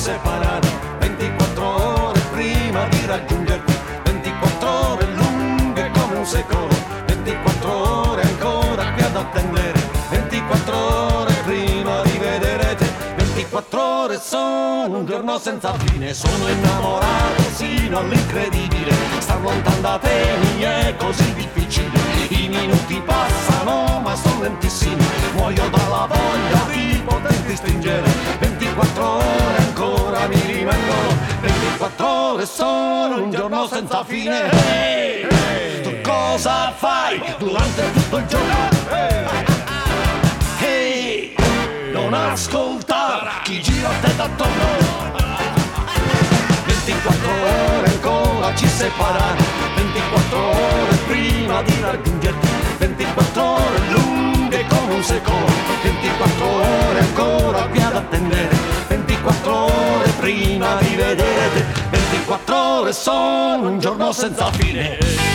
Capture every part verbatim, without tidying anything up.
separano, ventiquattro ore prima di raggiungerti, ventiquattro ore lunghe come un secolo, ventiquattro ore ancora qui ad attendere, ventiquattro ore prima di vedere te, ventiquattro ore sono un giorno senza fine, sono innamorato sino all'incredibile, star lontano da te mi è così difficile, i minuti passano ma sono lentissimi, muoio dalla voglia di poterti stringere, ventiquattro ore ancora mi rimangono, ventiquattro ore sono un giorno senza fine. Hey, hey. Tu cosa fai durante tutto il giorno? Hey, hey. Non ascoltare chi gira a te d'attorno, ventiquattro ore ancora ci separano, ventiquattro ore prima di raggiungerti, ventiquattro ore lunghe come un secolo, ventiquattro ore ancora qui ad attendere, ventiquattro ore prima di vedere, ventiquattro ore sono un giorno senza fine.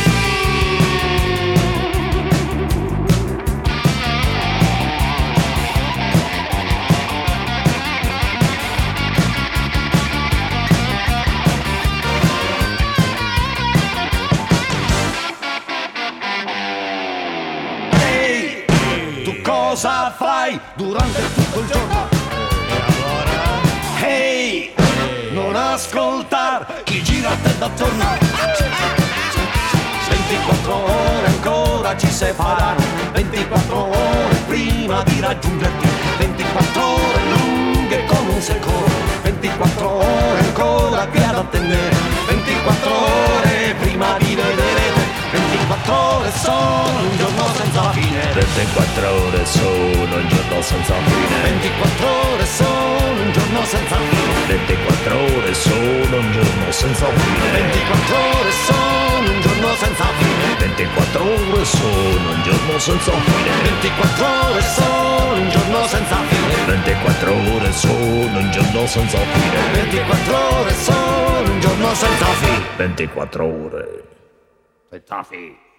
Cosa fai durante tutto il giorno? E allora? Hey, non ascoltar chi gira a te d'attorno, ventiquattro ore ancora ci separano, ventiquattro ore prima di raggiungerti, ventiquattro ore lunghe come un secolo, ventiquattro ore ancora qui ad attendere, ventiquattro ore prima di vedere te, ventiquattro ore sono un giorno senza fine, ventiquattro ore sono un giorno senza fine, ventiquattro ore sono un giorno senza fine, ventiquattro ore sono un giorno senza fine, ventiquattro ore sono un giorno senza fine, ventiquattro ore sono un giorno senza fine, ventiquattro ore sono un giorno senza fine, ventiquattro ore sono un giorno senza fine, ventiquattro ore sono un giorno senza fine, ventiquattro ore senza fine.